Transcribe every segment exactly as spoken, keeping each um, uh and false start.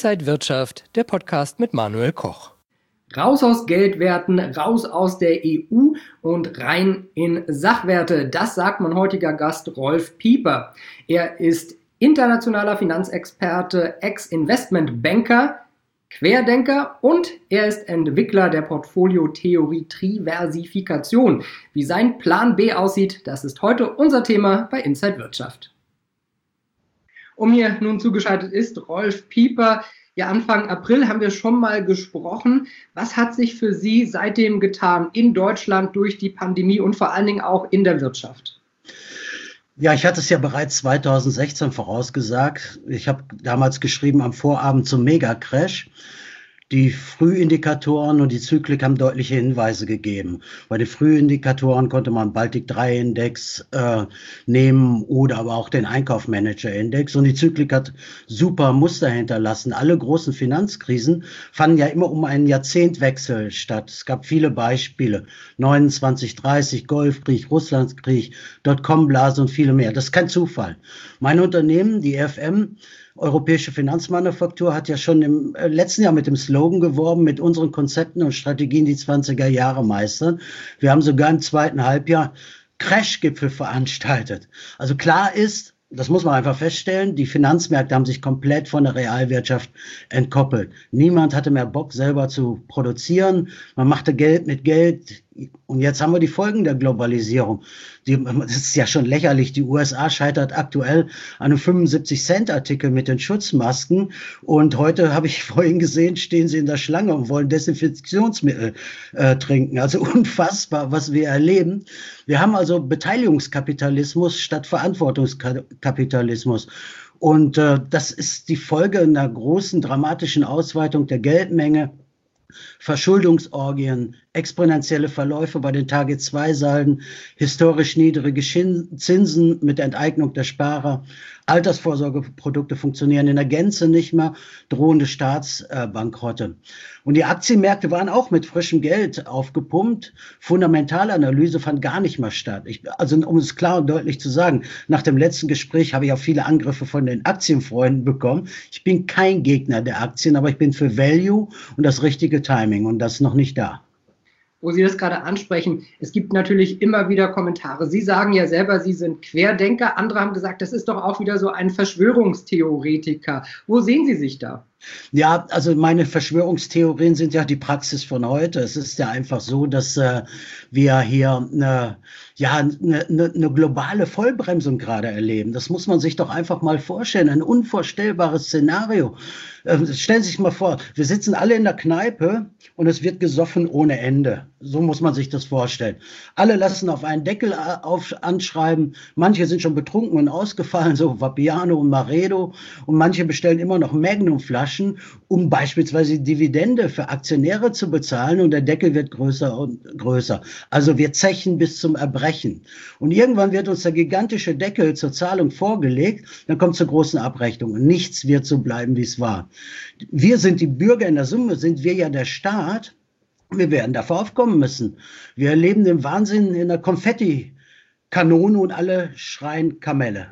Inside Wirtschaft, der Podcast mit Manuel Koch. Raus aus Geldwerten, raus aus der E U und rein in Sachwerte. Das sagt mein heutiger Gast Rolf Pieper. Er ist internationaler Finanzexperte, Ex-Investmentbanker, Querdenker und er ist Entwickler der Portfoliotheorie Triversifikation. Wie sein Plan B aussieht, das ist heute unser Thema bei Inside Wirtschaft. Um mir nun zugeschaltet ist Rolf Pieper. Ja, Anfang April haben wir schon mal gesprochen. Was hat sich für Sie seitdem getan in Deutschland durch die Pandemie und vor allen Dingen auch in der Wirtschaft? Ja, ich hatte es ja bereits zweitausendsechzehn vorausgesagt. Ich habe damals geschrieben am Vorabend zum Megacrash. Die Frühindikatoren und die Zyklik haben deutliche Hinweise gegeben. Bei den Frühindikatoren konnte man Baltic drei Index äh, nehmen oder aber auch den Einkaufsmanager-Index. Und die Zyklik hat super Muster hinterlassen. Alle großen Finanzkrisen fanden ja immer um einen Jahrzehntwechsel statt. Es gab viele Beispiele. neunundzwanzig dreißig, Golfkrieg, Russlandskrieg, Dotcom-Blase und viele mehr. Das ist kein Zufall. Mein Unternehmen, die E F M, Europäische Finanzmanufaktur, hat ja schon im letzten Jahr mit dem Slogan geworben, mit unseren Konzepten und Strategien die zwanziger Jahre meistern. Wir haben sogar im zweiten Halbjahr Crashgipfel veranstaltet. Also klar ist, das muss man einfach feststellen, die Finanzmärkte haben sich komplett von der Realwirtschaft entkoppelt. Niemand hatte mehr Bock, selber zu produzieren. Man machte Geld mit Geld. Und jetzt haben wir die Folgen der Globalisierung. Die, das ist ja schon lächerlich. Die U S A scheitert aktuell an einem fünfundsiebzig-Cent-Artikel mit den Schutzmasken. Und heute habe ich vorhin gesehen, stehen sie in der Schlange und wollen Desinfektionsmittel äh, trinken. Also unfassbar, was wir erleben. Wir haben also Beteiligungskapitalismus statt Verantwortungskapitalismus. Und äh, das ist die Folge einer großen dramatischen Ausweitung der Geldmenge. Verschuldungsorgien, exponentielle Verläufe bei den Target zwei Salden, historisch niedrige Zinsen mit Enteignung der Sparer, Altersvorsorgeprodukte funktionieren in der Gänze nicht mehr, drohende Staatsbankrotte. Und die Aktienmärkte waren auch mit frischem Geld aufgepumpt. Fundamentalanalyse fand gar nicht mehr statt. Ich, also um es klar und deutlich zu sagen, nach dem letzten Gespräch habe ich auch viele Angriffe von den Aktienfreunden bekommen. Ich bin kein Gegner der Aktien, aber ich bin für Value und das richtige Timing und das ist noch nicht da. Wo Sie das gerade ansprechen, es gibt natürlich immer wieder Kommentare. Sie sagen ja selber, Sie sind Querdenker. Andere haben gesagt, das ist doch auch wieder so ein Verschwörungstheoretiker. Wo sehen Sie sich da? Ja, also meine Verschwörungstheorien sind ja die Praxis von heute. Es ist ja einfach so, dass äh, wir hier eine, ja, eine, eine, eine globale Vollbremsung gerade erleben. Das muss man sich doch einfach mal vorstellen. Ein unvorstellbares Szenario. Äh, stellen Sie sich mal vor, wir sitzen alle in der Kneipe und es wird gesoffen ohne Ende. So muss man sich das vorstellen. Alle lassen auf einen Deckel auf, anschreiben. Manche sind schon betrunken und ausgefallen, so Vapiano und Maredo. Und manche bestellen immer noch Magnumflaschen, um beispielsweise Dividende für Aktionäre zu bezahlen. Und der Deckel wird größer und größer. Also wir zechen bis zum Erbrechen. Und irgendwann wird uns der gigantische Deckel zur Zahlung vorgelegt. Dann kommt zur großen Abrechnung. Und nichts wird so bleiben, wie es war. Wir sind die Bürger, in der Summe sind wir ja der Staat. Wir werden dafür aufkommen müssen. Wir erleben den Wahnsinn in der Konfetti-Kanone und alle schreien Kamelle.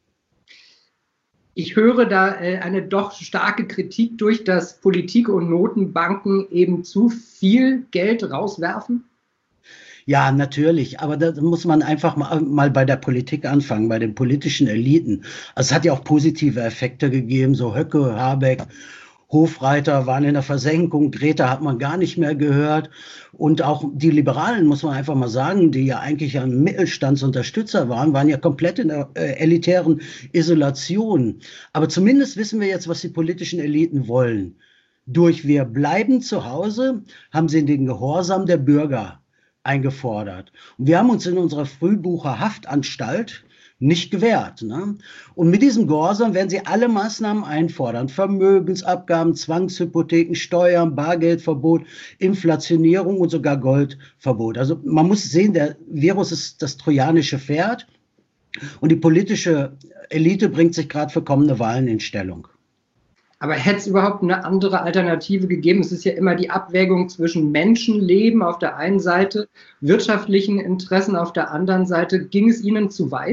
Ich höre da äh, eine doch starke Kritik durch, dass Politik und Notenbanken eben zu viel Geld rauswerfen. Ja, natürlich, aber da muss man einfach mal, mal bei der Politik anfangen, bei den politischen Eliten. Also es hat ja auch positive Effekte gegeben, so Höcke, Habeck, Hofreiter waren in der Versenkung, Greta hat man gar nicht mehr gehört. Und auch die Liberalen, muss man einfach mal sagen, die ja eigentlich ein Mittelstandsunterstützer waren, waren ja komplett in der äh, elitären Isolation. Aber zumindest wissen wir jetzt, was die politischen Eliten wollen. Durch wir bleiben zu Hause haben sie den Gehorsam der Bürger eingefordert. Und wir haben uns in unserer Frühbucher-Haftanstalt nicht gewährt. Ne? Und mit diesem Gehorsam werden sie alle Maßnahmen einfordern. Vermögensabgaben, Zwangshypotheken, Steuern, Bargeldverbot, Inflationierung und sogar Goldverbot. Also man muss sehen, der Virus ist das trojanische Pferd und die politische Elite bringt sich gerade für kommende Wahlen in Stellung. Aber hätte es überhaupt eine andere Alternative gegeben? Es ist ja immer die Abwägung zwischen Menschenleben auf der einen Seite, wirtschaftlichen Interessen auf der anderen Seite. Ging es Ihnen zu weit?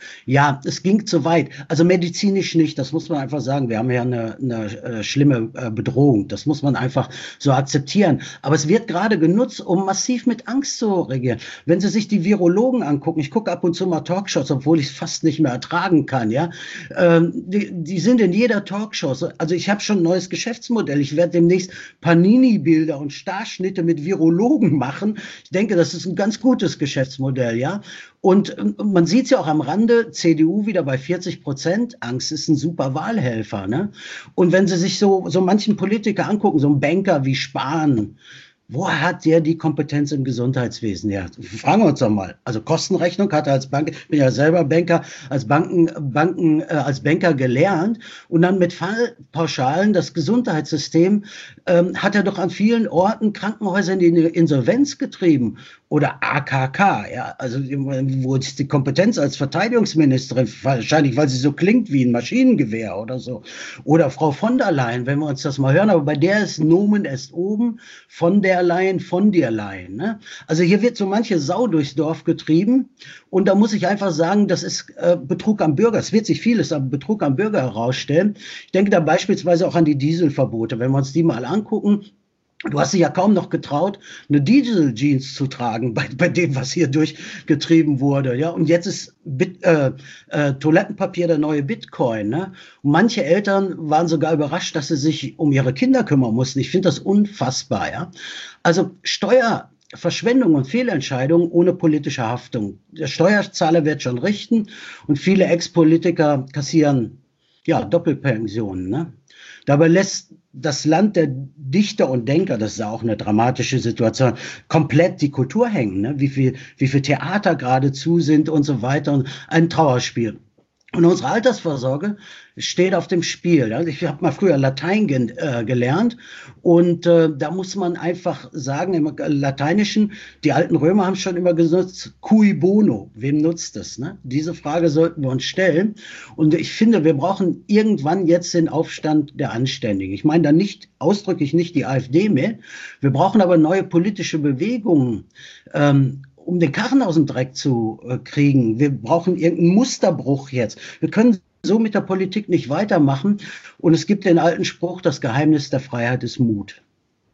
Ja, es ging zu weit. Also medizinisch nicht, das muss man einfach sagen. Wir haben ja eine, eine äh, schlimme äh, Bedrohung. Das muss man einfach so akzeptieren. Aber es wird gerade genutzt, um massiv mit Angst zu regieren. Wenn Sie sich die Virologen angucken, ich gucke ab und zu mal Talkshows, obwohl ich es fast nicht mehr ertragen kann, ja. Ähm, die, die sind in jeder Talkshow. Also ich habe schon ein neues Geschäftsmodell. Ich werde demnächst Panini-Bilder und Starschnitte mit Virologen machen. Ich denke, das ist ein ganz gutes Geschäftsmodell, ja. Und man sieht es ja auch am Rande, C D U wieder bei vierzig Prozent. Angst ist ein super Wahlhelfer, ne? Und wenn Sie sich so, so manchen Politiker angucken, so ein Banker wie Spahn, woher hat der die Kompetenz im Gesundheitswesen? Ja, fragen wir uns doch mal. Also Kostenrechnung hat er als Banker, ich bin ja selber Banker, als Banken, Banken, äh, als Banker gelernt und dann mit Fallpauschalen das Gesundheitssystem ähm, hat er doch an vielen Orten Krankenhäuser in die Insolvenz getrieben. Oder A K K, ja, also wo ist die Kompetenz als Verteidigungsministerin? Wahrscheinlich, weil sie so klingt wie ein Maschinengewehr oder so. Oder Frau von der Leyen, wenn wir uns das mal hören, aber bei der ist Nomen erst oben, von der Leyen, von der Leyen. Ne? Also hier wird so manche Sau durchs Dorf getrieben und da muss ich einfach sagen, das ist äh, Betrug am Bürger. Es wird sich vieles am Betrug am Bürger herausstellen. Ich denke da beispielsweise auch an die Dieselverbote, wenn wir uns die mal angucken. Du hast dich ja kaum noch getraut, eine Diesel-Jeans zu tragen bei, bei dem, was hier durchgetrieben wurde. Ja, und jetzt ist Bit, äh, äh, Toilettenpapier der neue Bitcoin. Ne? Und manche Eltern waren sogar überrascht, dass sie sich um ihre Kinder kümmern mussten. Ich finde das unfassbar. Ja, also Steuerverschwendung und Fehlentscheidungen ohne politische Haftung. Der Steuerzahler wird schon richten und viele Ex-Politiker kassieren ja Doppelpensionen. Ne? Dabei lässt das Land der Dichter und Denker, das ist ja auch eine dramatische Situation, komplett die Kultur hängen, ne? wie viel, wie viel Theater geradezu sind und so weiter und ein Trauerspiel. Und unsere Altersvorsorge steht auf dem Spiel. Ja? Ich habe mal früher Latein ge äh, gelernt und äh, da muss man einfach sagen, im Lateinischen, die alten Römer haben schon immer genutzt, cui bono, wem nutzt es? Ne? Diese Frage sollten wir uns stellen und ich finde, wir brauchen irgendwann jetzt den Aufstand der Anständigen. Ich meine da nicht, ausdrücklich nicht die AfD mehr, wir brauchen aber neue politische Bewegungen, ähm, um den Karren aus dem Dreck zu äh, kriegen. Wir brauchen irgendeinen Musterbruch jetzt. Wir können so mit der Politik nicht weitermachen. Und es gibt den alten Spruch, das Geheimnis der Freiheit ist Mut.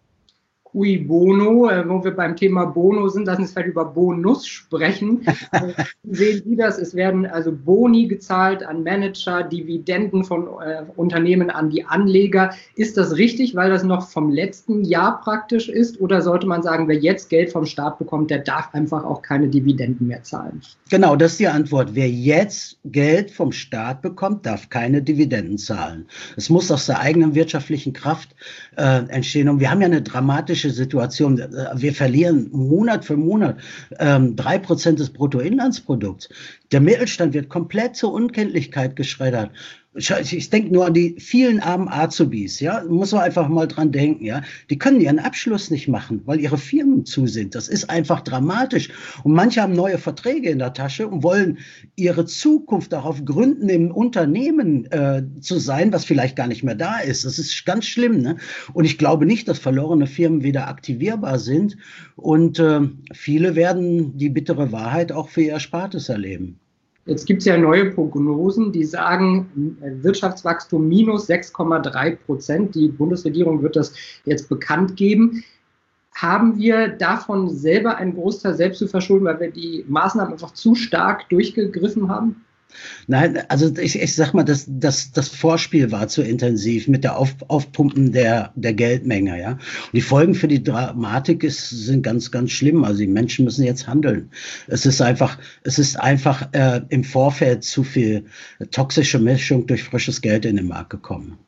Cui bono, äh, wo wir beim Thema Bono sind, lassen uns vielleicht über Bonus sprechen. Sehen Sie das? Es werden also Boni gezahlt an Manager, Dividenden von äh, Unternehmen an die Anleger. Ist das richtig, weil das noch vom letzten Jahr praktisch ist? Oder sollte man sagen, wer jetzt Geld vom Staat bekommt, der darf einfach auch keine Dividenden mehr zahlen? Genau, das ist die Antwort. Wer jetzt Geld vom Staat bekommt, darf keine Dividenden zahlen. Es muss aus der eigenen wirtschaftlichen Kraft äh, entstehen. Und wir haben ja eine dramatische Situation. Wir verlieren Monat für Monat ähm, drei Prozent des Bruttoinlandsprodukts. Der Mittelstand wird komplett zur Unkenntlichkeit geschreddert. Ich, ich denke nur an die vielen armen Azubis, ja, muss man einfach mal dran denken, ja. Die können ihren Abschluss nicht machen, weil ihre Firmen zu sind. Das ist einfach dramatisch. Und manche haben neue Verträge in der Tasche und wollen ihre Zukunft darauf gründen, im Unternehmen äh, zu sein, was vielleicht gar nicht mehr da ist. Das ist ganz schlimm, ne? Und ich glaube nicht, dass verlorene Firmen wieder aktivierbar sind. Und äh, viele werden die bittere Wahrheit auch für ihr Erspartes erleben. Jetzt gibt es ja neue Prognosen, die sagen, Wirtschaftswachstum minus sechs Komma drei Prozent. Die Bundesregierung wird das jetzt bekannt geben. Haben wir davon selber einen Großteil selbst zu verschulden, weil wir die Maßnahmen einfach zu stark durchgegriffen haben? Nein, also ich, ich sag mal, das, das, das Vorspiel war zu intensiv mit der Auf, Aufpumpen der, der Geldmenge, ja. Und die Folgen für die Dramatik ist, sind ganz, ganz schlimm. Also die Menschen müssen jetzt handeln. Es ist einfach, es ist einfach äh, im Vorfeld zu viel toxische Mischung durch frisches Geld in den Markt gekommen.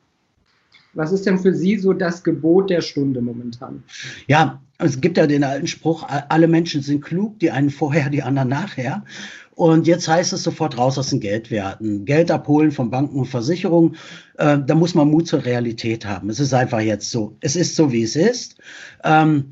Was ist denn für Sie so das Gebot der Stunde momentan? Ja, es gibt ja den alten Spruch, alle Menschen sind klug, die einen vorher, die anderen nachher. Und jetzt heißt es sofort raus aus den Geldwerten. Geld abholen von Banken und Versicherungen, äh, da muss man Mut zur Realität haben. Es ist einfach jetzt so. Es ist so, wie es ist. Ähm,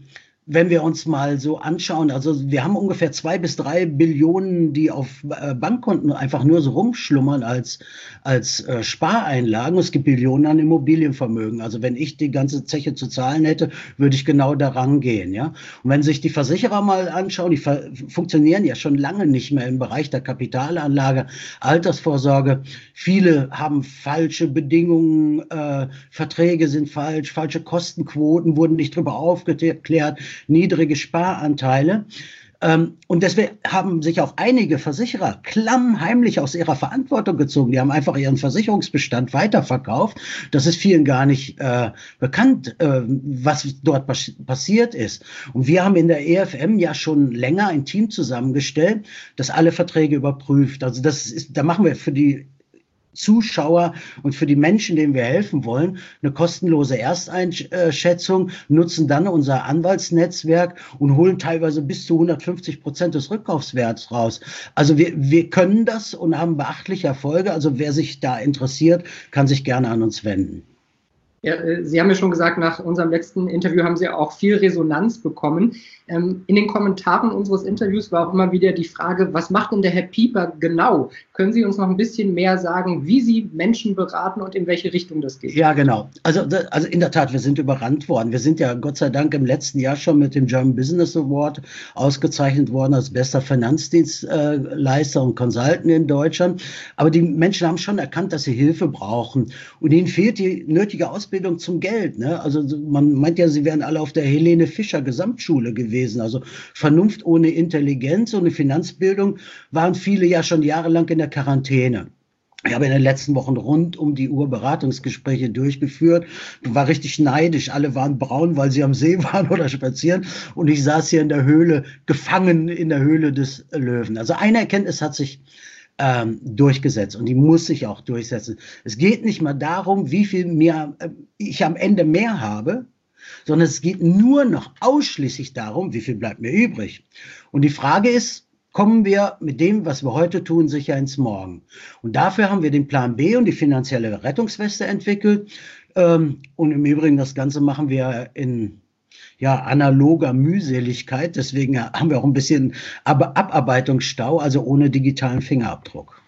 wenn wir uns mal so anschauen, also wir haben ungefähr zwei bis drei Billionen, die auf äh, Bankkonten einfach nur so rumschlummern als, als äh, Spareinlagen. Es gibt Billionen an Immobilienvermögen. Also wenn ich die ganze Zeche zu zahlen hätte, würde ich genau daran gehen, ja. Und wenn sich die Versicherer mal anschauen, die ver- funktionieren ja schon lange nicht mehr im Bereich der Kapitalanlage, Altersvorsorge. Viele haben falsche Bedingungen, äh, Verträge sind falsch, falsche Kostenquoten wurden nicht drüber aufgeklärt, niedrige Sparanteile. Ähm, und deswegen haben sich auch einige Versicherer klammheimlich aus ihrer Verantwortung gezogen. Die haben einfach ihren Versicherungsbestand weiterverkauft. Das ist vielen gar nicht äh, bekannt, äh, was dort pas- passiert ist. Und wir haben in der E F M ja schon länger ein Team zusammengestellt, das alle Verträge überprüft. Also das ist, da machen wir für die Zuschauer und für die Menschen, denen wir helfen wollen, eine kostenlose Ersteinschätzung, nutzen dann unser Anwaltsnetzwerk und holen teilweise bis zu hundertfünfzig Prozent des Rückkaufswerts raus. Also wir, wir können das und haben beachtliche Erfolge. Also wer sich da interessiert, kann sich gerne an uns wenden. Ja, Sie haben ja schon gesagt, nach unserem letzten Interview haben Sie auch viel Resonanz bekommen. Ähm, in den Kommentaren unseres Interviews war auch immer wieder die Frage, was macht denn der Herr Pieper genau? Können Sie uns noch ein bisschen mehr sagen, wie Sie Menschen beraten und in welche Richtung das geht? Ja, genau. Also, also in der Tat, wir sind überrannt worden. Wir sind ja Gott sei Dank im letzten Jahr schon mit dem German Business Award ausgezeichnet worden als bester Finanzdienstleister und Consultant in Deutschland. Aber die Menschen haben schon erkannt, dass sie Hilfe brauchen. Und ihnen fehlt die nötige Ausbildung zum Geld. Ne? Also man meint ja, sie wären alle auf der Helene Fischer Gesamtschule gewesen. Also Vernunft ohne Intelligenz, ohne Finanzbildung waren viele ja schon jahrelang in der Quarantäne. Ich habe in den letzten Wochen rund um die Uhr Beratungsgespräche durchgeführt. War richtig neidisch. Alle waren braun, weil sie am See waren oder spazieren. Und ich saß hier in der Höhle, gefangen in der Höhle des Löwen. Also eine Erkenntnis hat sich ähm, durchgesetzt und die muss sich auch durchsetzen. Es geht nicht mal darum, wie viel mehr äh, ich am Ende mehr habe, sondern es geht nur noch ausschließlich darum, wie viel bleibt mir übrig. Und die Frage ist, kommen wir mit dem, was wir heute tun, sicher ins Morgen? Und dafür haben wir den Plan B und die finanzielle Rettungsweste entwickelt. Und im Übrigen, das Ganze machen wir in ja, analoger Mühseligkeit. Deswegen haben wir auch ein bisschen Abarbeitungsstau, also ohne digitalen Fingerabdruck.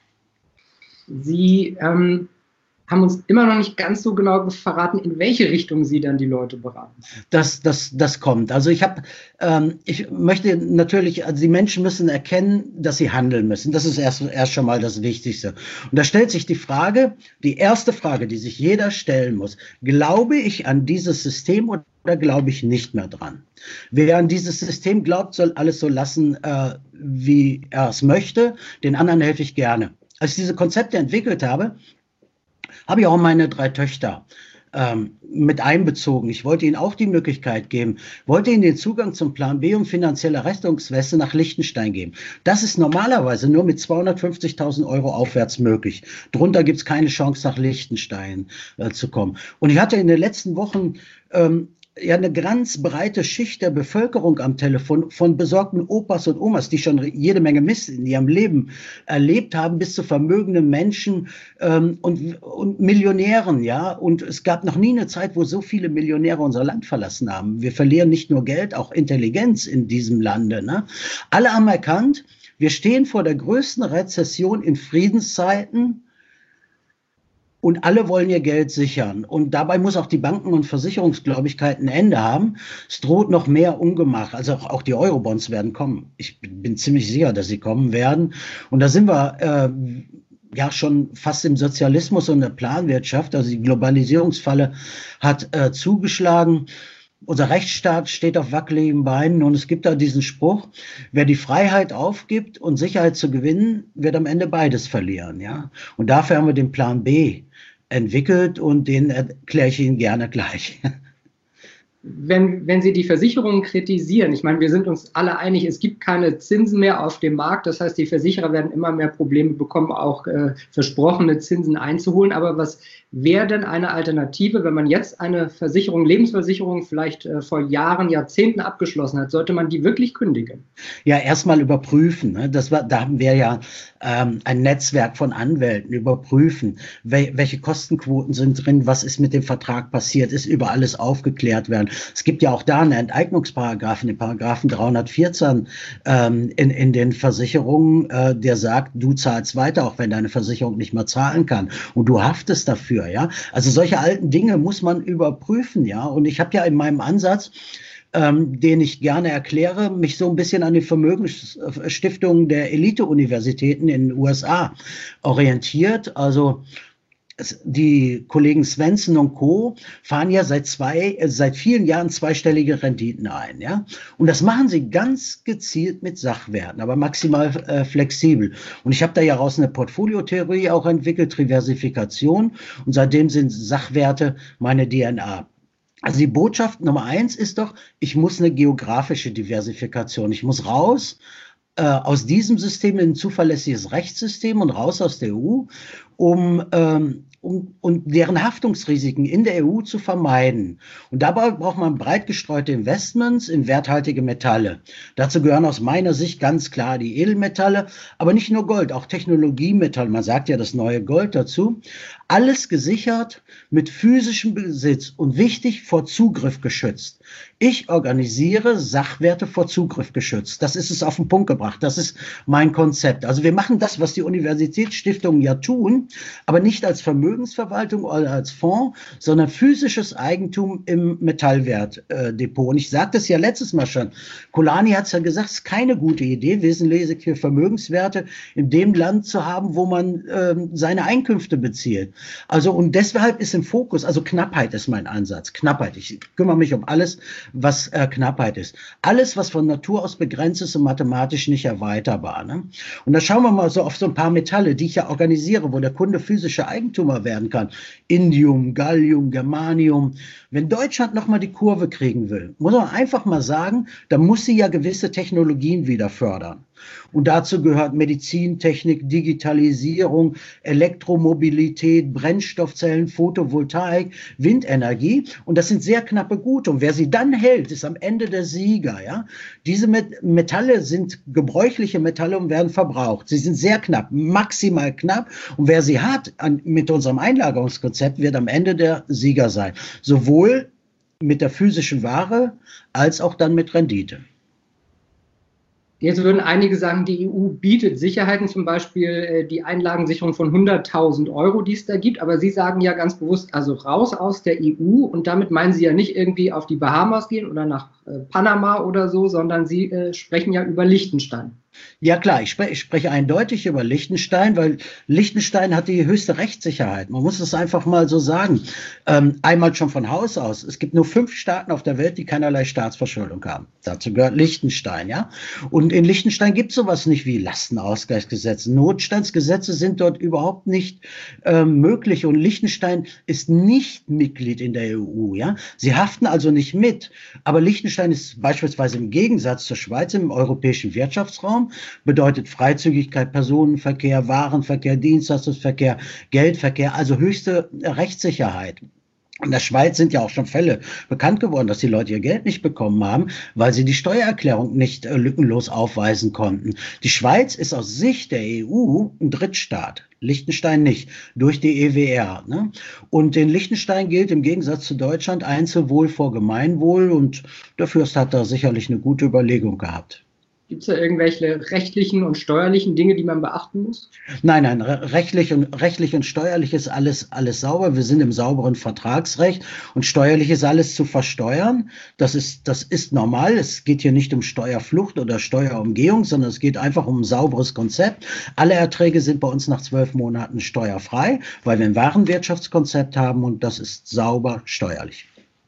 Sie ähm haben uns immer noch nicht ganz so genau verraten, in welche Richtung Sie dann die Leute beraten. Das, das, das kommt. Also ich habe, ähm, ich möchte natürlich, also die Menschen müssen erkennen, dass sie handeln müssen. Das ist erst, erst schon mal das Wichtigste. Und da stellt sich die Frage, die erste Frage, die sich jeder stellen muss: Glaube ich an dieses System oder glaube ich nicht mehr dran? Wer an dieses System glaubt, soll alles so lassen, äh, wie er es möchte. Den anderen helfe ich gerne. Als ich diese Konzepte entwickelt habe, habe ich auch meine drei Töchter ähm, mit einbezogen. Ich wollte ihnen auch die Möglichkeit geben, wollte ihnen den Zugang zum Plan B und finanzielle Rettungsweste nach Liechtenstein geben. Das ist normalerweise nur mit zweihundertfünfzigtausend Euro aufwärts möglich. Drunter gibt es keine Chance, nach Liechtenstein äh, zu kommen. Und ich hatte in den letzten Wochen ähm, ja eine ganz breite Schicht der Bevölkerung am Telefon, von besorgten Opas und Omas, die schon jede Menge Mist in ihrem Leben erlebt haben, bis zu vermögenden Menschen ähm, und, und Millionären, ja. Und es gab noch nie eine Zeit, wo so viele Millionäre unser Land verlassen haben. Wir verlieren nicht nur Geld, auch Intelligenz in diesem Lande, ne? Alle haben erkannt, wir stehen vor der größten Rezession in Friedenszeiten. Und alle wollen ihr Geld sichern. Und dabei muss auch die Banken- und Versicherungsgläubigkeit ein Ende haben. Es droht noch mehr Ungemach. Also auch, auch die Eurobonds werden kommen. Ich bin ziemlich sicher, dass sie kommen werden. Und da sind wir äh, ja schon fast im Sozialismus und der Planwirtschaft. Also die Globalisierungsfalle hat äh, zugeschlagen. Unser Rechtsstaat steht auf wackeligen Beinen und es gibt da diesen Spruch: Wer die Freiheit aufgibt und Sicherheit zu gewinnen, wird am Ende beides verlieren, ja. Und dafür haben wir den Plan B entwickelt und den erkläre ich Ihnen gerne gleich. Wenn, wenn Sie die Versicherungen kritisieren, ich meine, wir sind uns alle einig, es gibt keine Zinsen mehr auf dem Markt, das heißt, die Versicherer werden immer mehr Probleme bekommen, auch äh, versprochene Zinsen einzuholen. Aber was wäre denn eine Alternative, wenn man jetzt eine Versicherung, Lebensversicherung vielleicht äh, vor Jahren, Jahrzehnten abgeschlossen hat? Sollte man die wirklich kündigen? Ja, erstmal überprüfen. Ne? Das war, da haben wir ja ähm, ein Netzwerk von Anwälten, überprüfen, wel, welche Kostenquoten sind drin, was ist mit dem Vertrag passiert, ist über alles aufgeklärt werden. Es gibt ja auch da einen Enteignungsparagraphen, den Paragraphen dreihundertvierzehn ähm, in, in den Versicherungen, äh, der sagt, du zahlst weiter, auch wenn deine Versicherung nicht mehr zahlen kann. Und du haftest dafür, ja. Also solche alten Dinge muss man überprüfen, ja. Und ich habe ja in meinem Ansatz, Ähm, den ich gerne erkläre, mich so ein bisschen an die Vermögensstiftungen der Elite-Universitäten in den U S A orientiert. Also die Kollegen Svensson und Co. fahren ja seit zwei, äh, seit vielen Jahren zweistellige Renditen ein, ja. Und das machen sie ganz gezielt mit Sachwerten, aber maximal äh, flexibel. Und ich habe da ja raus eine Portfoliotheorie auch entwickelt, Diversifikation. Und seitdem sind Sachwerte meine D N A. Also die Botschaft Nummer eins ist doch, ich muss eine geografische Diversifikation. Ich muss raus äh, aus diesem System in ein zuverlässiges Rechtssystem und raus aus der E U, um, ähm, um, um deren Haftungsrisiken in der E U zu vermeiden. Und dabei braucht man breit gestreute Investments in werthaltige Metalle. Dazu gehören aus meiner Sicht ganz klar die Edelmetalle, aber nicht nur Gold, auch Technologiemetalle. Man sagt ja das neue Gold dazu. Alles gesichert, mit physischem Besitz und wichtig, vor Zugriff geschützt. Ich organisiere Sachwerte vor Zugriff geschützt. Das ist es auf den Punkt gebracht. Das ist mein Konzept. Also wir machen das, was die Universitätsstiftungen ja tun, aber nicht als Vermögensverwaltung oder als Fonds, sondern physisches Eigentum im Metallwertdepot. Und ich sagte es ja letztes Mal schon. Kolani hat es ja gesagt, es ist keine gute Idee, wesentlich für Vermögenswerte in dem Land zu haben, wo man äh, seine Einkünfte bezieht. Also und deshalb ist im Fokus, also Knappheit ist mein Ansatz, Knappheit. Ich kümmere mich um alles, was äh, Knappheit ist. Alles, was von Natur aus begrenzt ist und mathematisch nicht erweiterbar. Ne? Und da schauen wir mal so auf so ein paar Metalle, die ich ja organisiere, wo der Kunde physische Eigentümer werden kann. Indium, Gallium, Germanium. Wenn Deutschland nochmal die Kurve kriegen will, muss man einfach mal sagen, da muss sie ja gewisse Technologien wieder fördern. Und dazu gehört Medizintechnik, Digitalisierung, Elektromobilität, Brennstoffzellen, Photovoltaik, Windenergie. Und das sind sehr knappe Gute. Und wer sie dann hält, ist am Ende der Sieger. Ja? Diese Metalle sind gebräuchliche Metalle und werden verbraucht. Sie sind sehr knapp, maximal knapp. Und wer sie hat an, mit unserem Einlagerungskonzept, wird am Ende der Sieger sein. Sowohl mit der physischen Ware als auch dann mit Rendite. Jetzt würden einige sagen, die E U bietet Sicherheiten, zum Beispiel äh, die Einlagensicherung von hunderttausend Euro, die es da gibt. Aber Sie sagen ja ganz bewusst, also raus aus der E U. Und damit meinen Sie ja nicht irgendwie auf die Bahamas gehen oder nach äh, Panama oder so, sondern Sie äh, sprechen ja über Liechtenstein. Ja klar, ich, spre ich spreche eindeutig über Liechtenstein, weil Liechtenstein hat die höchste Rechtssicherheit. Man muss es einfach mal so sagen. Ähm, einmal schon von Haus aus. Es gibt nur fünf Staaten auf der Welt, die keinerlei Staatsverschuldung haben. Dazu gehört Liechtenstein, ja. Und in Liechtenstein gibt es sowas nicht wie Lastenausgleichsgesetze. Notstandsgesetze sind dort überhaupt nicht ähm, möglich. Und Liechtenstein ist nicht Mitglied in der E U, ja. Sie haften also nicht mit. Aber Liechtenstein ist beispielsweise im Gegensatz zur Schweiz im europäischen Wirtschaftsraum. Bedeutet Freizügigkeit, Personenverkehr, Warenverkehr, Dienstleistungsverkehr, Geldverkehr, also höchste Rechtssicherheit. In der Schweiz sind ja auch schon Fälle bekannt geworden, dass die Leute ihr Geld nicht bekommen haben, weil sie die Steuererklärung nicht äh, lückenlos aufweisen konnten. Die Schweiz ist aus Sicht der E U ein Drittstaat. Liechtenstein nicht, durch die E W R. Ne? Und in Liechtenstein gilt im Gegensatz zu Deutschland Einzelwohl vor Gemeinwohl und der Fürst hat da sicherlich eine gute Überlegung gehabt. Gibt es da irgendwelche rechtlichen und steuerlichen Dinge, die man beachten muss? Nein, nein, rechtlich und, rechtlich und steuerlich ist alles, alles sauber. Wir sind im sauberen Vertragsrecht und steuerlich ist alles zu versteuern. Das ist, das ist normal. Es geht hier nicht um Steuerflucht oder Steuerumgehung, sondern es geht einfach um ein sauberes Konzept. Alle Erträge sind bei uns nach zwölf Monaten steuerfrei, weil wir ein Warenwirtschaftskonzept haben und das ist sauber steuerlich.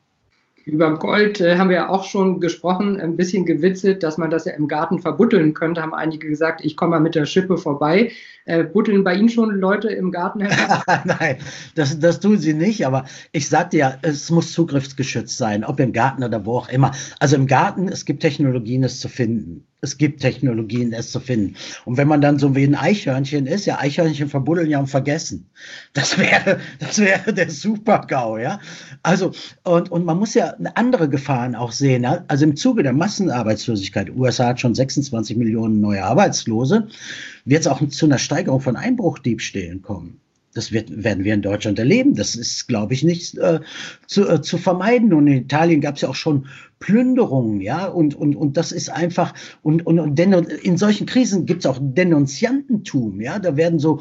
Über Gold äh, haben wir ja auch schon gesprochen, ein bisschen gewitzelt, dass man das ja im Garten verbuddeln könnte, haben einige gesagt, ich komme mal mit der Schippe vorbei. Äh, buddeln bei Ihnen schon Leute im Garten herum? Nein, das, das tun sie nicht, aber ich sagte ja, es muss zugriffsgeschützt sein, ob im Garten oder wo auch immer. Also im Garten, es gibt Technologien, es zu finden. Es gibt Technologien, es zu finden. Und wenn man dann so wie ein Eichhörnchen ist, ja, Eichhörnchen verbuddeln ja und vergessen. Das wäre, das wäre der Super-GAU, ja. Also, und, und man muss ja andere Gefahren auch sehen. Ja? Also im Zuge der Massenarbeitslosigkeit, U S A hat schon sechsundzwanzig Millionen neue Arbeitslose, wird es auch zu einer Steigerung von Einbruchdiebstählen kommen. Das wird, werden wir in Deutschland erleben. Das ist, glaube ich, nicht äh, zu, äh, zu vermeiden. Und in Italien gab es ja auch schon Plünderungen, ja, und, und, und das ist einfach, und, und, und in solchen Krisen gibt es auch Denunziantentum, ja, da werden so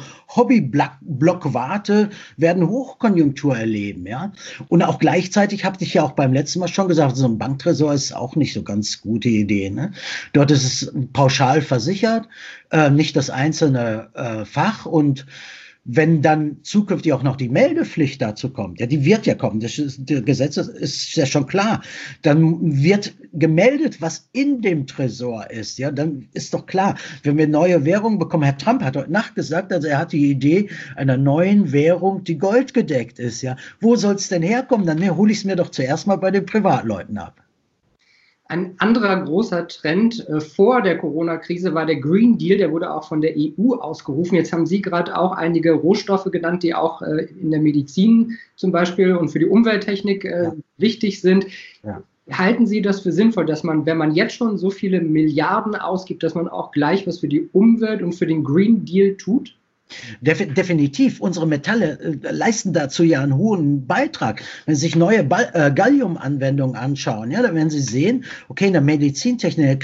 Hobby-Blockwarte, werden Hochkonjunktur erleben, ja, und auch gleichzeitig, habe ich ja auch beim letzten Mal schon gesagt, so ein Banktresor ist auch nicht so ganz gute Idee, ne? Dort ist es pauschal versichert, äh, nicht das einzelne äh, Fach, und wenn dann zukünftig auch noch die Meldepflicht dazu kommt, ja, die wird ja kommen, das ist, das Gesetz ist ja schon klar, dann wird gemeldet, was in dem Tresor ist, ja, dann ist doch klar, wenn wir neue Währungen bekommen, Herr Trump hat heute Nacht gesagt, also er hat die Idee einer neuen Währung, die goldgedeckt ist, ja, wo soll es denn herkommen, dann ne, hole ich es mir doch zuerst mal bei den Privatleuten ab. Ein anderer großer Trend äh, vor der Corona-Krise war der Green Deal, der wurde auch von der E U ausgerufen. Jetzt haben Sie gerade auch einige Rohstoffe genannt, die auch äh, in der Medizin zum Beispiel und für die Umwelttechnik äh, ja. wichtig sind. Ja. Halten Sie das für sinnvoll, dass man, wenn man jetzt schon so viele Milliarden ausgibt, dass man auch gleich was für die Umwelt und für den Green Deal tut? Definitiv, unsere Metalle äh, leisten dazu ja einen hohen Beitrag. Wenn Sie sich neue Ball, äh, Gallium-Anwendungen anschauen, ja, dann werden Sie sehen, okay, in der Medizintechnik, in der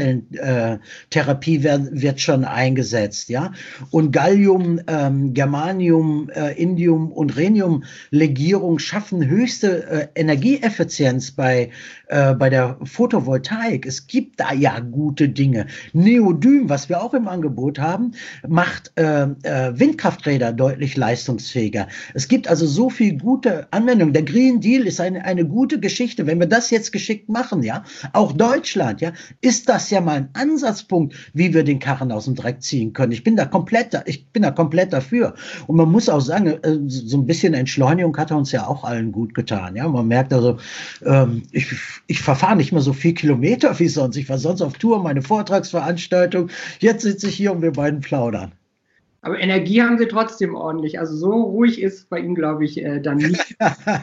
Krebszellentherapie wird, wird schon eingesetzt, ja, und Gallium, ähm, Germanium, äh, Indium und Rhenium-Legierung schaffen höchste äh, Energieeffizienz bei, äh, bei der Photovoltaik. Es gibt da ja gute Dinge. Neodym, was wir auch im Angebot haben, macht äh, Windkrafträder deutlich leistungsfähiger. Es gibt also so viel gute Anwendungen. Der Green Deal ist eine, eine gute Geschichte. Wenn wir das jetzt geschickt machen, ja, auch Deutschland, ja, ist das ja mal ein Ansatzpunkt, wie wir den Karren aus dem Dreck ziehen können. Ich bin da komplett, ich bin da komplett dafür. Und man muss auch sagen, so ein bisschen Entschleunigung hat uns ja auch allen gut getan. Ja, man merkt also, ich, ich verfahre nicht mehr so viel Kilometer wie sonst. Ich war sonst auf Tour, meine Vortragsveranstaltung. Jetzt sitze ich hier und wir beiden plaudern. Aber Energie haben Sie trotzdem ordentlich. Also so ruhig ist bei Ihnen, glaube ich, äh, dann nicht.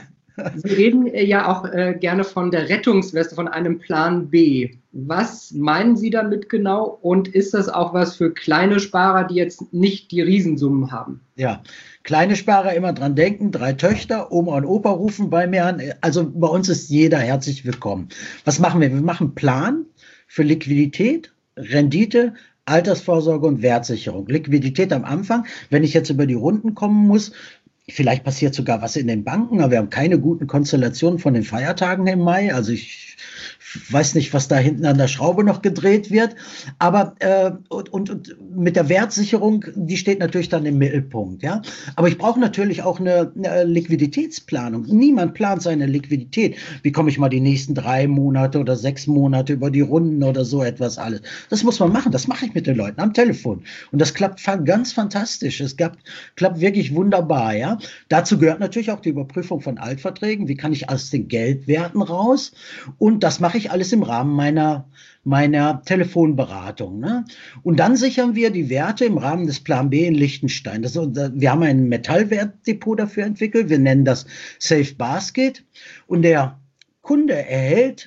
Sie reden äh, ja auch äh, gerne von der Rettungsweste, von einem Plan B. Was meinen Sie damit genau? Und ist das auch was für kleine Sparer, die jetzt nicht die Riesensummen haben? Ja, kleine Sparer immer dran denken, drei Töchter, Oma und Opa rufen bei mir an. Also bei uns ist jeder herzlich willkommen. Was machen wir? Wir machen einen Plan für Liquidität, Rendite, Altersvorsorge und Wertsicherung. Liquidität am Anfang, wenn ich jetzt über die Runden kommen muss, vielleicht passiert sogar was in den Banken, aber wir haben keine guten Konstellationen von den Feiertagen im Mai. Also ich weiß nicht, was da hinten an der Schraube noch gedreht wird. Aber äh, und, und, und mit der Wertsicherung, die steht natürlich dann im Mittelpunkt. Ja? Aber ich brauche natürlich auch eine, eine Liquiditätsplanung. Niemand plant seine Liquidität. Wie komme ich mal die nächsten drei Monate oder sechs Monate über die Runden oder so etwas alles. Das muss man machen. Das mache ich mit den Leuten am Telefon. Und das klappt ganz fantastisch. Es klappt, klappt wirklich wunderbar. Ja? Dazu gehört natürlich auch die Überprüfung von Altverträgen. Wie kann ich aus den Geldwerten raus? Und das mache ich alles im Rahmen meiner, meiner Telefonberatung. Ne? Und dann sichern wir die Werte im Rahmen des Plan B in Liechtenstein. Das, wir haben ein Metallwertdepot dafür entwickelt. Wir nennen das Safe Basket. Und der Kunde erhält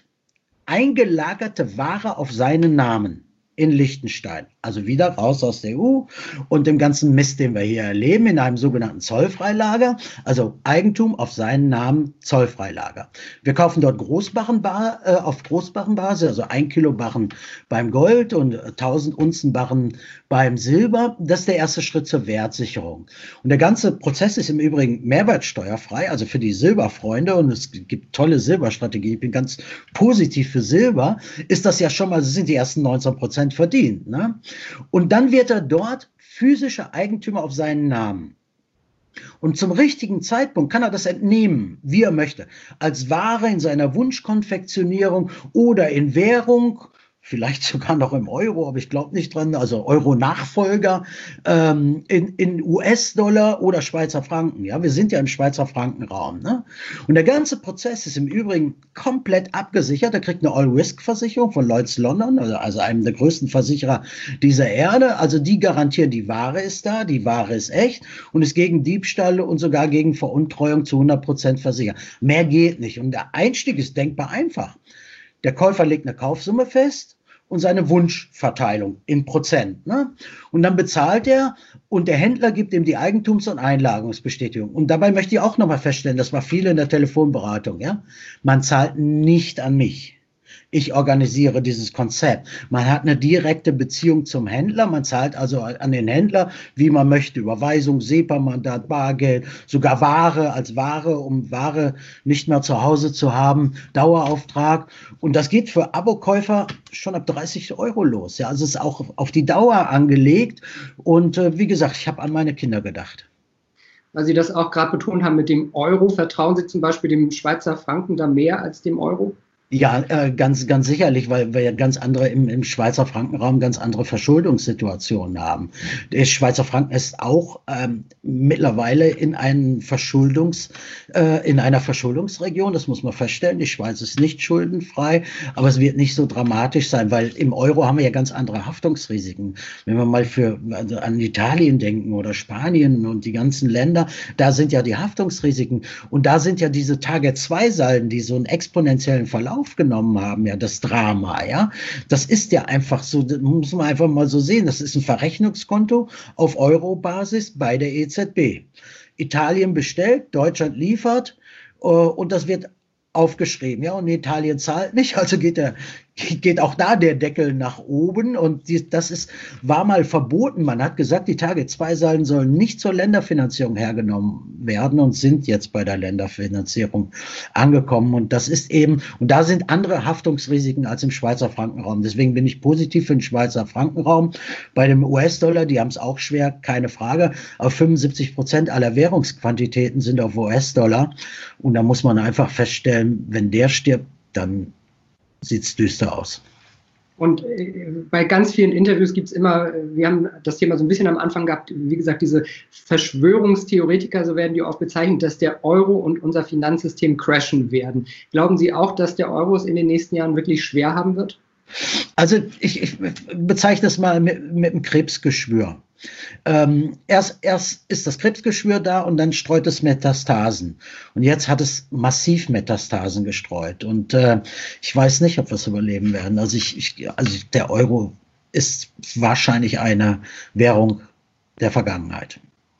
eingelagerte Ware auf seinen Namen in Liechtenstein. Also wieder raus aus der E U und dem ganzen Mist, den wir hier erleben, in einem sogenannten Zollfreilager, also Eigentum auf seinen Namen, Zollfreilager. Wir kaufen dort Großbarrenbar, äh, auf Großbarrenbasis, also ein Kilo Barren beim Gold und tausend Unzen Barren beim Silber. Das ist der erste Schritt zur Wertsicherung. Und der ganze Prozess ist im Übrigen mehrwertsteuerfrei, also für die Silberfreunde, und es gibt tolle Silberstrategien, ich bin ganz positiv für Silber, ist das ja schon mal, das sind die ersten neunzehn Prozent verdient, ne? Und dann wird er dort physischer Eigentümer auf seinen Namen. Und zum richtigen Zeitpunkt kann er das entnehmen, wie er möchte. Als Ware in seiner Wunschkonfektionierung oder in Währung, vielleicht sogar noch im Euro, aber ich glaube nicht dran, also Euro-Nachfolger, ähm, in, in U S-Dollar oder Schweizer Franken. Ja, wir sind ja im Schweizer Frankenraum. Ne? Und der ganze Prozess ist im Übrigen komplett abgesichert. Er kriegt eine All-Risk-Versicherung von Lloyd's London, also, also einem der größten Versicherer dieser Erde. Also die garantieren, die Ware ist da, die Ware ist echt und ist gegen Diebstahl und sogar gegen Veruntreuung zu hundert Prozent versichert. Mehr geht nicht. Und der Einstieg ist denkbar einfach. Der Käufer legt eine Kaufsumme fest und seine Wunschverteilung in Prozent. Ne? Und dann bezahlt er und der Händler gibt ihm die Eigentums- und Einlagerungsbestätigung. Und dabei möchte ich auch nochmal feststellen, das war viel in der Telefonberatung, ja, man zahlt nicht an mich. Ich organisiere dieses Konzept. Man hat eine direkte Beziehung zum Händler. Man zahlt also an den Händler, wie man möchte. Überweisung, SEPA-Mandat, Bargeld, sogar Ware als Ware, um Ware nicht mehr zu Hause zu haben. Dauerauftrag. Und das geht für Abokäufer schon ab dreißig Euro los. Ja, also es ist auch auf die Dauer angelegt. Und äh, wie gesagt, ich habe an meine Kinder gedacht. Weil Sie das auch gerade betont haben mit dem Euro. Vertrauen Sie zum Beispiel dem Schweizer Franken da mehr als dem Euro? Ja, äh, ganz, ganz sicherlich, weil wir ja ganz andere im, im Schweizer Frankenraum ganz andere Verschuldungssituationen haben. Der Schweizer Franken ist auch ähm, mittlerweile in einen Verschuldungs, äh, in einer Verschuldungsregion. Das muss man feststellen. Die Schweiz ist nicht schuldenfrei, aber es wird nicht so dramatisch sein, weil im Euro haben wir ja ganz andere Haftungsrisiken. Wenn wir mal für also an Italien denken oder Spanien und die ganzen Länder, da sind ja die Haftungsrisiken und da sind ja diese Target zwei Salden, die so einen exponentiellen Verlauf aufgenommen haben, ja, das Drama, ja. Das ist ja einfach so, das muss man einfach mal so sehen. Das ist ein Verrechnungskonto auf Euro-Basis bei der E Z B. Italien bestellt, Deutschland liefert äh, und das wird aufgeschrieben, ja, und Italien zahlt nicht, also geht der geht auch da der Deckel nach oben und die, das ist, war mal verboten. Man hat gesagt, die Target zwei Salden sollen nicht zur Länderfinanzierung hergenommen werden und sind jetzt bei der Länderfinanzierung angekommen. Und das ist eben, und da sind andere Haftungsrisiken als im Schweizer Frankenraum. Deswegen bin ich positiv für den Schweizer Frankenraum. Bei dem U S-Dollar, die haben es auch schwer, keine Frage. Aber fünfundsiebzig Prozent aller Währungsquantitäten sind auf U S-Dollar. Und da muss man einfach feststellen, wenn der stirbt, dann sieht es düster aus. Und äh, bei ganz vielen Interviews gibt es immer, wir haben das Thema so ein bisschen am Anfang gehabt, wie gesagt, diese Verschwörungstheoretiker, so werden die oft bezeichnet, dass der Euro und unser Finanzsystem crashen werden. Glauben Sie auch, dass der Euro es in den nächsten Jahren wirklich schwer haben wird? Also ich, ich bezeichne es mal mit, mit einem Krebsgeschwür. Ähm, erst, erst ist das Krebsgeschwür da und dann streut es Metastasen. Und jetzt hat es massiv Metastasen gestreut. Und äh, ich weiß nicht, ob wir es überleben werden. Also, ich, ich, also der Euro ist wahrscheinlich eine Währung der Vergangenheit.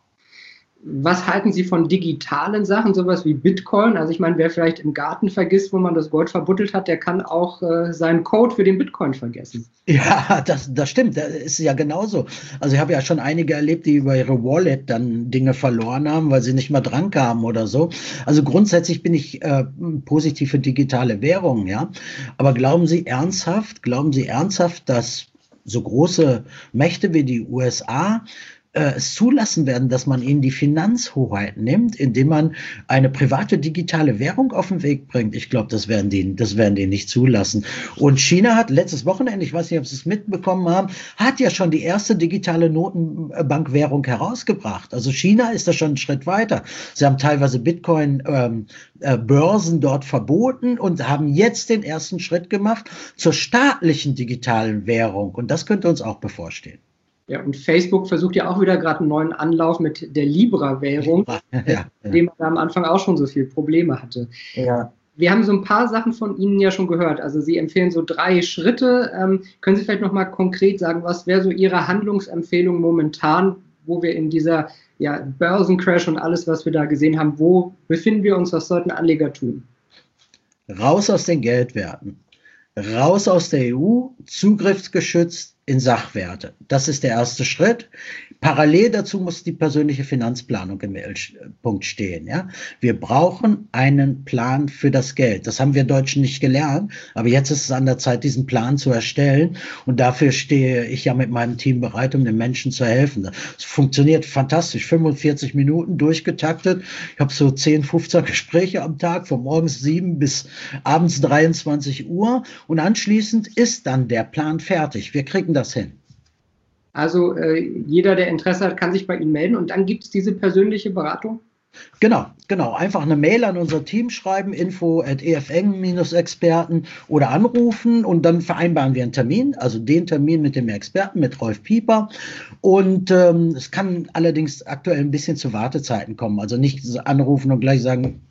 Was halten Sie von digitalen Sachen, sowas wie Bitcoin? Also ich meine, wer vielleicht im Garten vergisst, wo man das Gold verbuddelt hat, der kann auch äh, seinen Code für den Bitcoin vergessen. Ja, das, das stimmt. Das ist ja genauso. Also ich habe ja schon einige erlebt, die über ihre Wallet dann Dinge verloren haben, weil sie nicht mehr dran kamen oder so. Also grundsätzlich bin ich äh, positiv für digitale Währungen, ja. Aber glauben Sie ernsthaft, glauben Sie ernsthaft, dass so große Mächte wie die U S A es zulassen werden, dass man ihnen die Finanzhoheit nimmt, indem man eine private digitale Währung auf den Weg bringt? Ich glaube, das werden die, das werden die nicht zulassen. Und China hat letztes Wochenende, ich weiß nicht, ob Sie es mitbekommen haben, hat ja schon die erste digitale Notenbankwährung herausgebracht. Also China ist da schon einen Schritt weiter. Sie haben teilweise Bitcoin-Börsen ähm, äh, dort verboten und haben jetzt den ersten Schritt gemacht zur staatlichen digitalen Währung. Und das könnte uns auch bevorstehen. Ja, und Facebook versucht ja auch wieder gerade einen neuen Anlauf mit der Libra-Währung, ja, ja. mit dem man am Anfang auch schon so viele Probleme hatte. Ja. Wir haben so ein paar Sachen von Ihnen ja schon gehört. Also Sie empfehlen so drei Schritte. Ähm, können Sie vielleicht nochmal konkret sagen, was wäre so Ihre Handlungsempfehlung momentan, wo wir in dieser ja, Börsencrash und alles, was wir da gesehen haben, wo befinden wir uns, was sollten Anleger tun? Raus aus den Geldwerten, raus aus der E U, zugriffsgeschützt in Sachwerte. Das ist der erste Schritt. Parallel dazu muss die persönliche Finanzplanung im Mittelpunkt stehen. Ja? Wir brauchen einen Plan für das Geld. Das haben wir Deutschen nicht gelernt, aber jetzt ist es an der Zeit, diesen Plan zu erstellen. Und dafür stehe ich ja mit meinem Team bereit, um den Menschen zu helfen. Es funktioniert fantastisch. fünfundvierzig Minuten durchgetaktet. Ich habe so zehn, fünfzehn Gespräche am Tag, von morgens sieben bis abends dreiundzwanzig Uhr. Und anschließend ist dann der Plan fertig. Wir kriegen das hin. Also äh, jeder, der Interesse hat, kann sich bei Ihnen melden und dann gibt es diese persönliche Beratung? Genau, genau. Einfach eine Mail an unser Team schreiben, info at efeng experten oder anrufen und dann vereinbaren wir einen Termin, also den Termin mit dem Experten, mit Rolf Pieper. Und ähm, es kann allerdings aktuell ein bisschen zu Wartezeiten kommen. Also nicht anrufen und gleich sagen,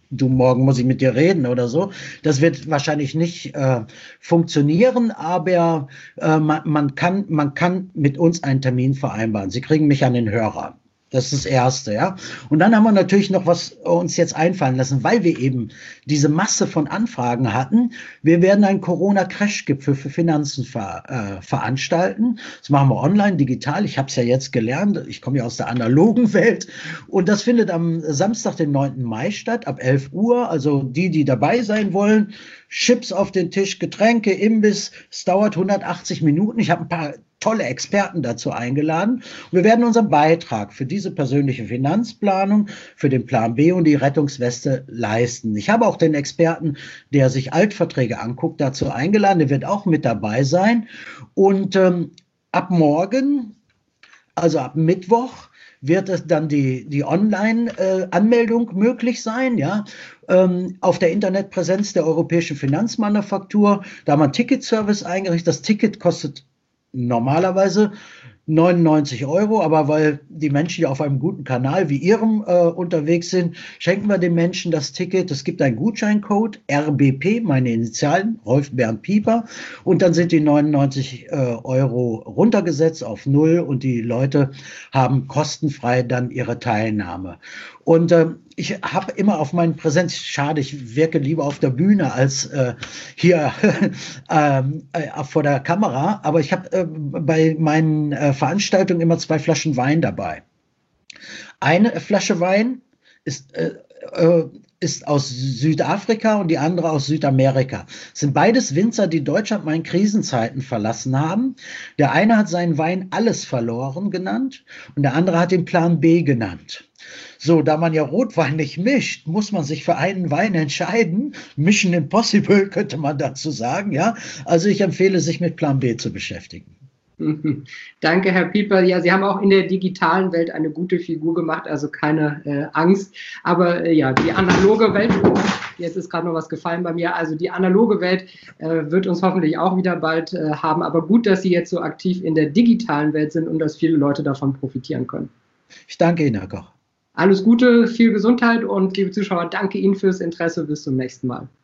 du, morgen muss ich mit dir reden oder so. Das wird wahrscheinlich nicht äh, funktionieren, aber äh, man, man, kann, man kann mit uns einen Termin vereinbaren. Sie kriegen mich an den Hörer. Das ist das Erste, ja. Und dann haben wir natürlich noch was uns jetzt einfallen lassen, weil wir eben diese Masse von Anfragen hatten. Wir werden einen Corona-Crash-Gipfel für Finanzen ver, äh, veranstalten. Das machen wir online, digital. Ich habe es ja jetzt gelernt. Ich komme ja aus der analogen Welt. Und das findet am Samstag, den neunten Mai statt, ab elf Uhr. Also die, die dabei sein wollen, Chips auf den Tisch, Getränke, Imbiss. Es dauert hundertachtzig Minuten. Ich habe ein paar tolle Experten dazu eingeladen. Und wir werden unseren Beitrag für diese persönliche Finanzplanung, für den Plan B und die Rettungsweste leisten. Ich habe auch den Experten, der sich Altverträge anguckt, dazu eingeladen. Der wird auch mit dabei sein. Und ähm, ab morgen, also ab Mittwoch, wird es dann die, die Online-Anmeldung äh, möglich sein, ja, ähm, auf der Internetpräsenz der Europäischen Finanzmanufaktur. Da haben wir einen Ticketservice eingerichtet. Das Ticket kostet normalerweise neunundneunzig Euro, aber weil die Menschen ja auf einem guten Kanal wie Ihrem äh, unterwegs sind, schenken wir den Menschen das Ticket. Es gibt einen Gutscheincode, R B P, meine Initialen, Rolf Bernd Pieper, und dann sind die neunundneunzig äh, Euro runtergesetzt auf null und die Leute haben kostenfrei dann ihre Teilnahme. Und äh, ich habe immer auf meinen Präsenz, schade, ich wirke lieber auf der Bühne als äh, hier äh, äh, vor der Kamera, aber ich habe äh, bei meinen äh, Veranstaltungen immer zwei Flaschen Wein dabei. Eine Flasche Wein ist, äh, äh, ist aus Südafrika und die andere aus Südamerika. Es sind beides Winzer, die Deutschland mal in Krisenzeiten verlassen haben. Der eine hat seinen Wein Alles verloren genannt und der andere hat den Plan B genannt. So, da man ja Rotwein nicht mischt, muss man sich für einen Wein entscheiden. Mission Impossible könnte man dazu sagen, ja. Also ich empfehle, sich mit Plan B zu beschäftigen. Danke, Herr Pieper. Ja, Sie haben auch in der digitalen Welt eine gute Figur gemacht, also keine äh, Angst. Aber äh, ja, die analoge Welt, jetzt ist gerade noch was gefallen bei mir, also die analoge Welt äh, wird uns hoffentlich auch wieder bald äh, haben. Aber gut, dass Sie jetzt so aktiv in der digitalen Welt sind und dass viele Leute davon profitieren können. Ich danke Ihnen, Herr Koch. Alles Gute, viel Gesundheit und liebe Zuschauer, danke Ihnen fürs Interesse. Bis zum nächsten Mal.